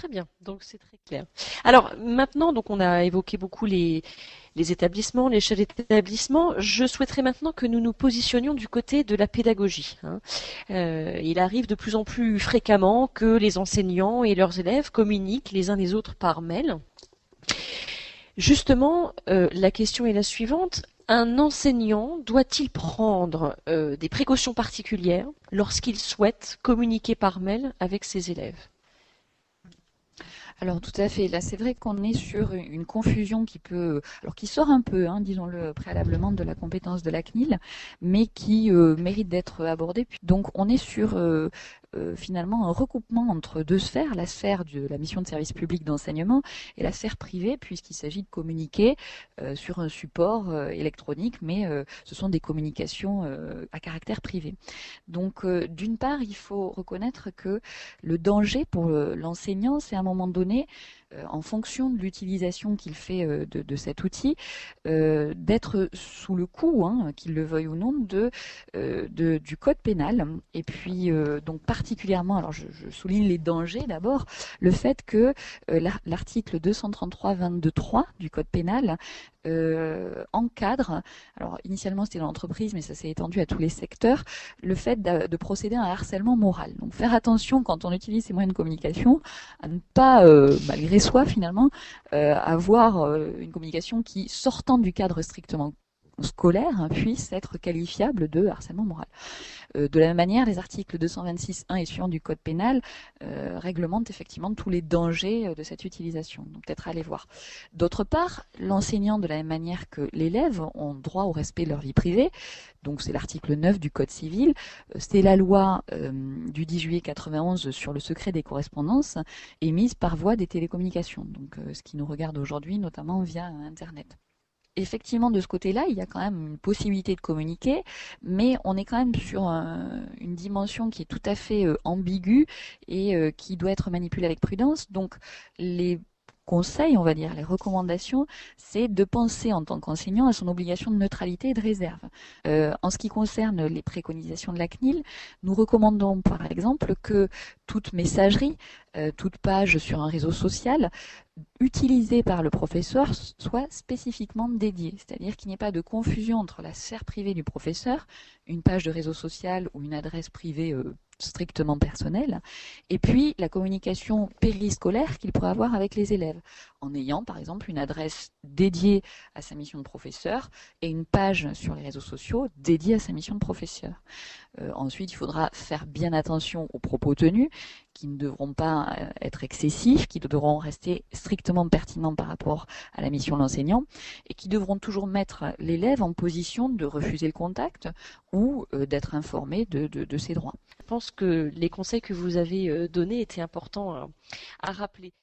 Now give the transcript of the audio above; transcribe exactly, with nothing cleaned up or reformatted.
très bien, donc c'est très clair. Alors maintenant, donc on a évoqué beaucoup les, les établissements, l'échelle d'établissement. Je souhaiterais maintenant que nous nous positionnions du côté de la pédagogie, hein. Euh, il arrive de plus en plus fréquemment que les enseignants et leurs élèves communiquent les uns les autres par mail. Justement, euh, la question est la suivante. Un enseignant doit-il prendre euh, des précautions particulières lorsqu'il souhaite communiquer par mail avec ses élèves? Alors tout à fait, là c'est vrai qu'on est sur une confusion qui peut, alors qui sort un peu, hein, disons-le préalablement, de la compétence de la C N I L, mais qui euh, mérite d'être abordée. Donc on est sur euh, euh, finalement un recoupement entre deux sphères, la sphère de la mission de service public d'enseignement et la sphère privée, puisqu'il s'agit de communiquer euh, sur un support euh, électronique, mais euh, ce sont des communications euh, à caractère privé. Donc euh, d'une part, il faut reconnaître que le danger pour l'enseignant, c'est à un moment donné, euh, en fonction de l'utilisation qu'il fait euh, de, de cet outil, euh, d'être sous le coup, hein, qu'il le veuille ou non, de, euh, de, du code pénal. Et puis, euh, donc particulièrement, alors je, je souligne les dangers d'abord, le fait que euh, l'article deux cent trente-trois vingt-deux trois du code pénal euh, encadre, alors initialement c'était dans l'entreprise, mais ça s'est étendu à tous les secteurs, le fait de, de procéder à un harcèlement moral. Donc faire attention quand on utilise ces moyens de communication à ne pas, euh, malgré soi finalement, euh, avoir euh, une communication qui, sortant du cadre strictement scolaire, hein, puisse être qualifiable de harcèlement moral. Euh, de la même manière, les articles deux cent vingt-six un et suivants du Code pénal euh, réglementent effectivement tous les dangers de cette utilisation. Donc peut-être aller voir. D'autre part, l'enseignant, de la même manière que l'élève, ont droit au respect de leur vie privée. Donc c'est l'article neuf du Code civil. C'est la loi euh, du dix juillet quatre-vingt-onze sur le secret des correspondances émise par voie des télécommunications. Donc euh, ce qui nous regarde aujourd'hui, notamment via Internet. Effectivement, de ce côté-là, il y a quand même une possibilité de communiquer, mais on est quand même sur un, une dimension qui est tout à fait euh, ambiguë et euh, qui doit être manipulée avec prudence. Donc, les conseils, on va dire, les recommandations, c'est de penser en tant qu'enseignant à son obligation de neutralité et de réserve. Euh, en ce qui concerne les préconisations de la C N I L, nous recommandons par exemple que toute messagerie, euh, toute page sur un réseau social utilisée par le professeur soit spécifiquement dédiée, c'est-à-dire qu'il n'y ait pas de confusion entre la sphère privée du professeur, une page de réseau social ou une adresse privée euh, strictement personnelle, et puis la communication périscolaire qu'il pourrait avoir avec les élèves, en ayant par exemple une adresse dédiée à sa mission de professeur et une page sur les réseaux sociaux dédiée à sa mission de professeur. Euh, ensuite, il faudra faire bien attention aux propos tenus, qui ne devront pas euh, être excessifs, qui devront rester strictement pertinents par rapport à la mission de l'enseignant, et qui devront toujours mettre l'élève en position de refuser le contact ou euh, d'être informé de, de, de ses droits. Je pense que les conseils que vous avez donnés étaient importants à, à rappeler.